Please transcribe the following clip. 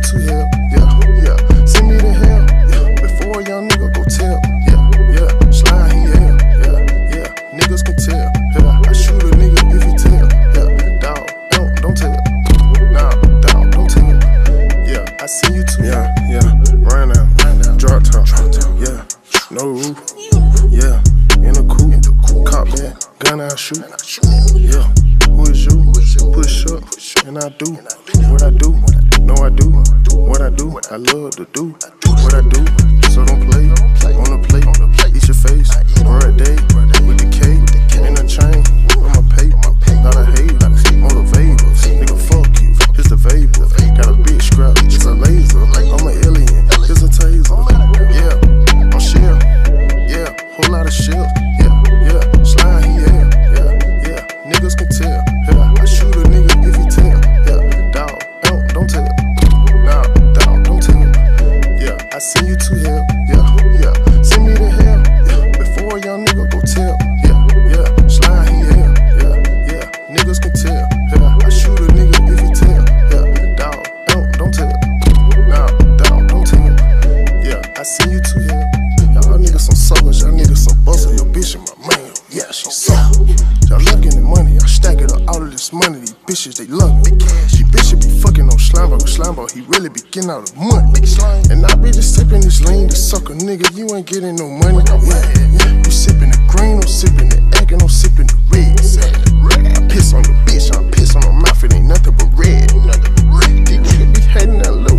to hell, yeah. Send me to hell, yeah. Before a young nigga go tell, yeah. Slime, he hell, yeah. Niggas can tell, yeah. I shoot a nigga if he tell, yeah. Dog, don't tell, nah, dog, don't tell, yeah. I send you to hell, yeah. Run out, drop top, yeah. No roof, yeah. In a coupe, cop that, gun I shoot, yeah. Who is you? Push up, and I do what I do. No, I do what I do. I love to do what I do. So don't play on the plate. Eat your face, right day with the K and a chain on my paper. Not a hater, motivate. Nigga, fuck you. It's the vapor. Got a big scrap. It's a laser. I'm an alien. It's a taser. Yeah, I'm shell. Yeah, whole lot of shell. Yeah. Slime, he yeah. Niggas can tell. Yeah, I shoot a nigga if he tell. Yeah, dog, don't tell. Nah, dog, don't tell. Yeah, I send you to hell. Yeah. Send me to hell. Yeah, before a young nigga go tell. Yeah. Slime, he yeah. Niggas can tell. Yeah, I shoot a nigga if he tell. Yeah, dog, don't tell. Nah, dog, don't tell. Yeah, I send you to hell. Y'all niggas some suckers, y'all niggas some busters. Your bitch and my man, yeah, she suck. Y'all love getting money, I stack it up all of this money. These bitches, they love me. She bitch be fucking on Slimeball, he really be getting out of money. And I be just sipping this lean, the sucker nigga, you ain't getting no money. Yeah. You sipping the green, I'm sipping the egg, and I'm sipping the red. I piss on the bitch, I piss on her mouth, it ain't nothing but red. These niggas be hating that little